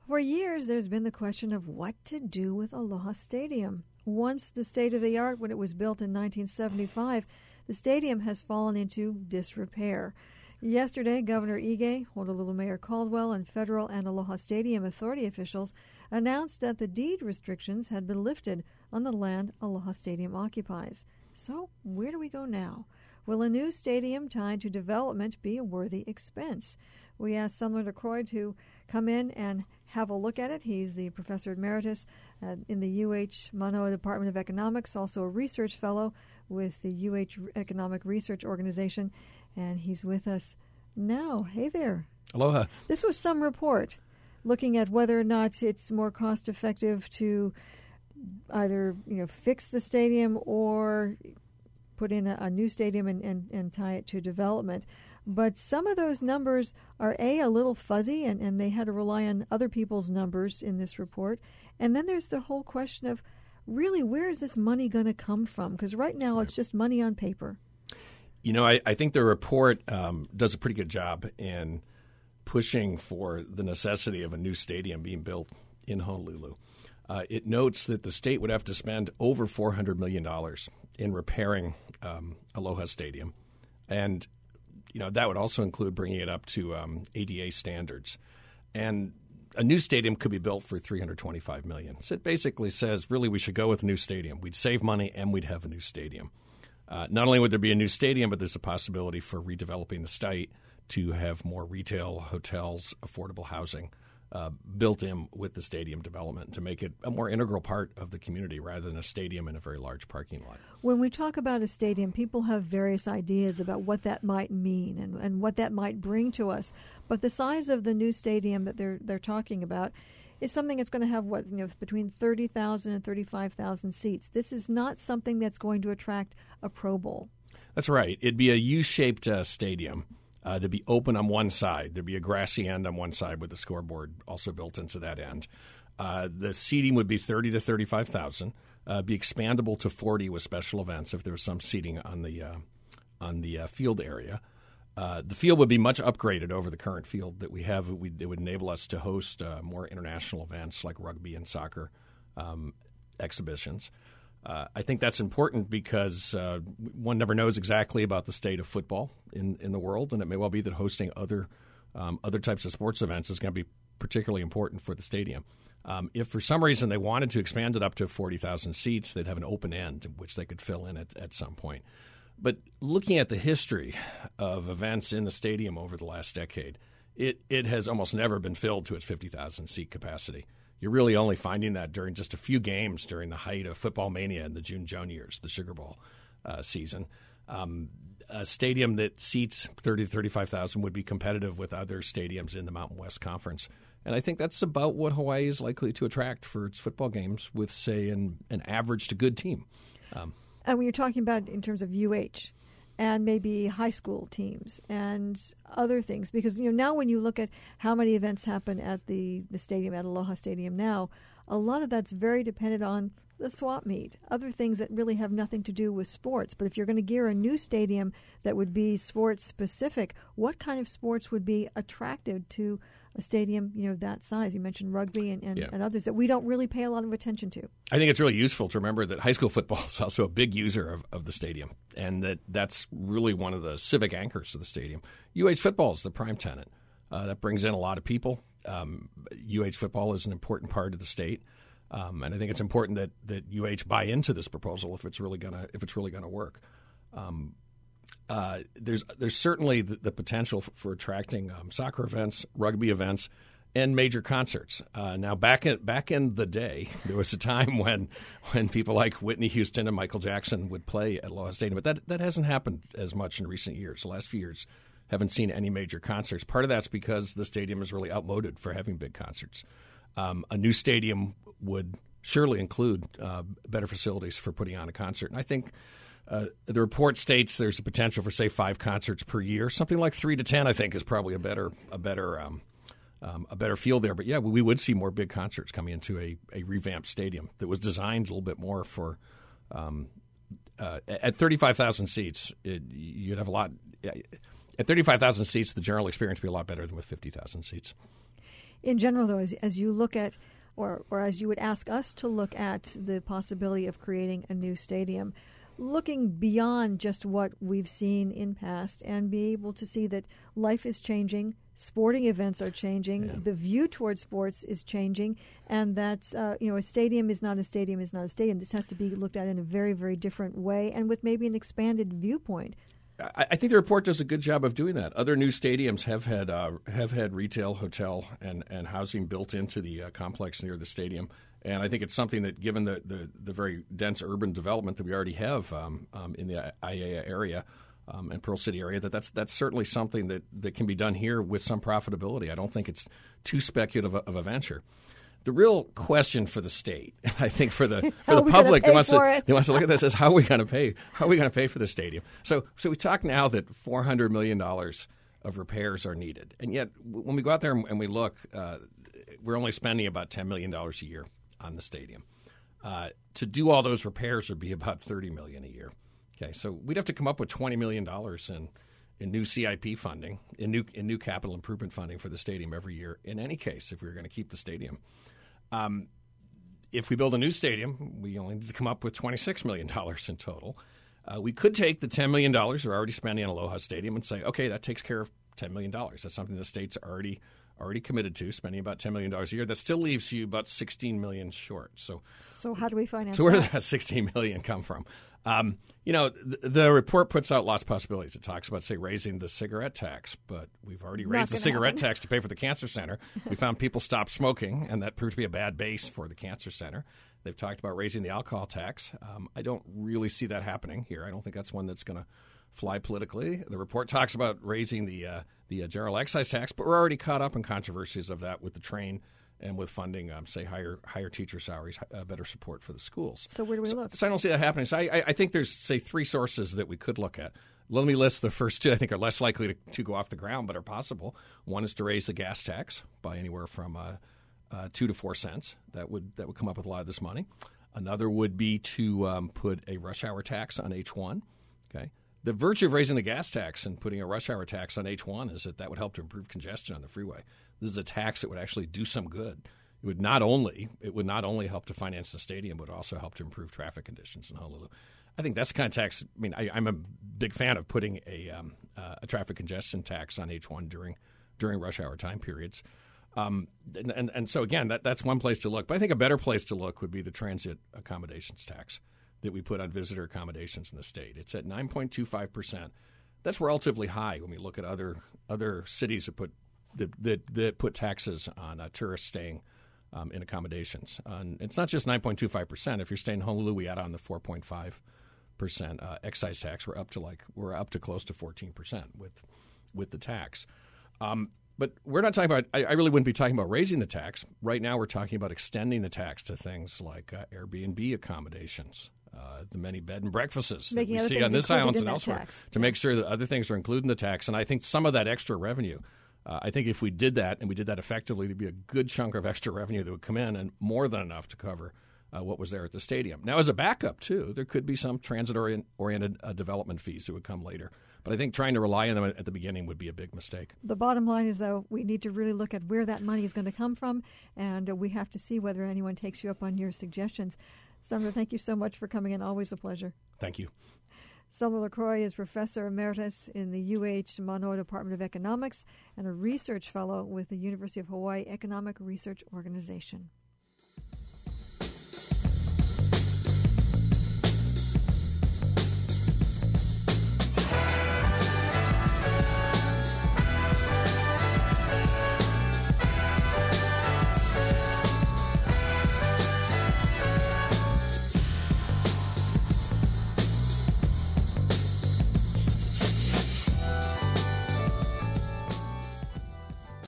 For years, there's been the question of what to do with Aloha Stadium. Once the state-of-the-art when it was built in 1975, the stadium has fallen into disrepair. Yesterday, Governor Ige, Honolulu Mayor Caldwell, and federal and Aloha Stadium Authority officials announced that the deed restrictions had been lifted on the land Aloha Stadium occupies. So, where do we go now? Will a new stadium tied to development be a worthy expense? We asked Sumner LaCroix to come in and have a look at it. He's the professor emeritus in the UH Manoa Department of Economics, also a research fellow with the UH Economic Research Organization, and he's with us now. Hey there. Aloha. This was some report looking at whether or not it's more cost-effective to either fix the stadium or put in a new stadium and tie it to development. But some of those numbers are, a little fuzzy, and they had to rely on other people's numbers in this report. And then there's the whole question of, really, where is this money going to come from? Because right now it's just money on paper. I think the report does a pretty good job in pushing for the necessity of a new stadium being built in Honolulu. It notes that the state would have to spend over $400 million in repairing Aloha Stadium. And that would also include bringing it up to ADA standards. And a new stadium could be built for $325 million. So it basically says, really, we should go with a new stadium. We'd save money and we'd have a new stadium. Not only would there be a new stadium, but there's a possibility for redeveloping the site to have more retail, hotels, affordable housing built in with the stadium development to make it a more integral part of the community rather than a stadium in a very large parking lot. When we talk about a stadium, people have various ideas about what that might mean and what that might bring to us. But the size of the new stadium that they're talking about is something that's going to have between 30,000 and 35,000 seats. This is not something that's going to attract a Pro Bowl. That's right. It'd be a U-shaped stadium. There'd be open on one side. There'd be a grassy end on one side with the scoreboard also built into that end. The seating would be 30 to 35,000. Be expandable to 40 with special events if there was some seating on the field area. The field would be much upgraded over the current field that we have. It would enable us to host more international events like rugby and soccer exhibitions. I think that's important because one never knows exactly about the state of football in the world, and it may well be that hosting other types of sports events is going to be particularly important for the stadium. If for some reason they wanted to expand it up to 40,000 seats, they'd have an open end which they could fill in at some point. But looking at the history of events in the stadium over the last decade, it has almost never been filled to its 50,000 seat capacity. You're really only finding that during just a few games during the height of football mania in the June Juniors, the Sugar Bowl season. A stadium that seats 30 to 35,000 would be competitive with other stadiums in the Mountain West Conference. And I think that's about what Hawaii is likely to attract for its football games with, say, an average to good team. And when you're talking about in terms of UH and maybe high school teams and other things, because now when you look at how many events happen at the stadium, at Aloha Stadium now, a lot of that's very dependent on the swap meet, other things that really have nothing to do with sports. But if you're going to gear a new stadium that would be sports specific, what kind of sports would be attractive to a stadium, that size? You mentioned rugby and others that we don't really pay a lot of attention to. I think it's really useful to remember that high school football is also a big user of the stadium, and that's really one of the civic anchors of the stadium. UH football is the prime tenant. That brings in a lot of people. UH football is an important part of the state, and I think it's important that UH buy into this proposal if it's really gonna work. There's certainly the potential for attracting soccer events, rugby events, and major concerts. Now, back in the day, there was a time when people like Whitney Houston and Michael Jackson would play at Aloha Stadium, but that hasn't happened as much in recent years. The last few years haven't seen any major concerts. Part of that's because the stadium is really outmoded for having big concerts. A new stadium would surely include better facilities for putting on a concert, and I think the report states there's a potential for, say, 5 concerts per year. Something like 3 to 10, I think, is probably a better field there. But, yeah, we would see more big concerts coming into a revamped stadium that was designed a little bit more for at 35,000 seats, you'd have a lot. At 35,000 seats, the general experience would be a lot better than with 50,000 seats. In general, though, as you look at, or as you would ask us to look at the possibility of creating a new stadium, looking beyond just what we've seen in past and be able to see that life is changing, sporting events are changing, the view towards sports is changing, and that a stadium is not a stadium is not a stadium. This has to be looked at in a very, very different way and with maybe an expanded viewpoint. I think the report does a good job of doing that. Other new stadiums have had retail, hotel, and housing built into the complex near the stadium. And I think it's something that, given the very dense urban development that we already have in the Aiea area and Pearl City area, that's certainly something that can be done here with some profitability. I don't think it's too speculative of a venture. The real question for the state, I think for the public that wants to look at this, is how are we going to pay? How are we going to pay for the stadium? So we talk now that $400 million of repairs are needed, and yet when we go out there and we look, we're only spending about $10 million a year on the stadium. To do all those repairs would be about $30 million a year. Okay, so we'd have to come up with $20 million in new CIP funding, in new capital improvement funding for the stadium every year. In any case, if we were going to keep the stadium. If we build a new stadium, we only need to come up with $26 million in total. We could take the $10 million we're already spending on Aloha Stadium and say, okay, that takes care of $10 million. That's something the state's already committed to, spending about $10 million a year. That still leaves you about $16 million short. So how do we finance So where does that $16 million come from? The report puts out lots of possibilities. It talks about, say, raising the cigarette tax, but we've already raised the cigarette tax to pay for the cancer center. We found people stopped smoking, and that proved to be a bad base for the cancer center. They've talked about raising the alcohol tax. I don't really see that happening here. I don't think that's one that's going to fly politically. The report talks about raising the general excise tax, but we're already caught up in controversies of that with the train and with funding, say, higher teacher salaries, better support for the schools. So where do we look? So I don't see that happening. So I think there's, say, three sources that we could look at. Let me list the first two I think are less likely to go off the ground but are possible. One is to raise the gas tax by anywhere from 2 to 4 cents. That would come up with a lot of this money. Another would be to put a rush hour tax on H1. Okay. The virtue of raising the gas tax and putting a rush hour tax on H1 is that would help to improve congestion on the freeway. This is a tax that would actually do some good. It would not only help to finance the stadium, but also help to improve traffic conditions in Honolulu. I think that's the kind of tax. I mean, I'm a big fan of putting a traffic congestion tax on H1 during rush hour time periods. And so again, that's one place to look. But I think a better place to look would be the transit accommodations tax that we put on visitor accommodations in the state. It's at 9.25%. That's relatively high when we look at other cities that put taxes on tourists staying in accommodations. It's not just 9.25%. If you're staying in Honolulu, we add on the 4.5% excise tax. We're up to close to 14% with the tax. But we're not talking about. I really wouldn't be talking about raising the tax. Right now, we're talking about extending the tax to things like Airbnb accommodations, the many bed and breakfasts that we see on this island and elsewhere, to make sure that other things are included in the tax. And I think some of that extra revenue, I think if we did that and we did that effectively, there'd be a good chunk of extra revenue that would come in, and more than enough to cover what was there at the stadium. Now, as a backup, too, there could be some transit-oriented development fees that would come later. But I think trying to rely on them at the beginning would be a big mistake. The bottom line is, though, we need to really look at where that money is going to come from, and we have to see whether anyone takes you up on your suggestions. Sumner, thank you so much for coming in. Always a pleasure. Thank you. Sumner LaCroix is Professor Emeritus in the UH Manoa Department of Economics and a research fellow with the University of Hawaii Economic Research Organization.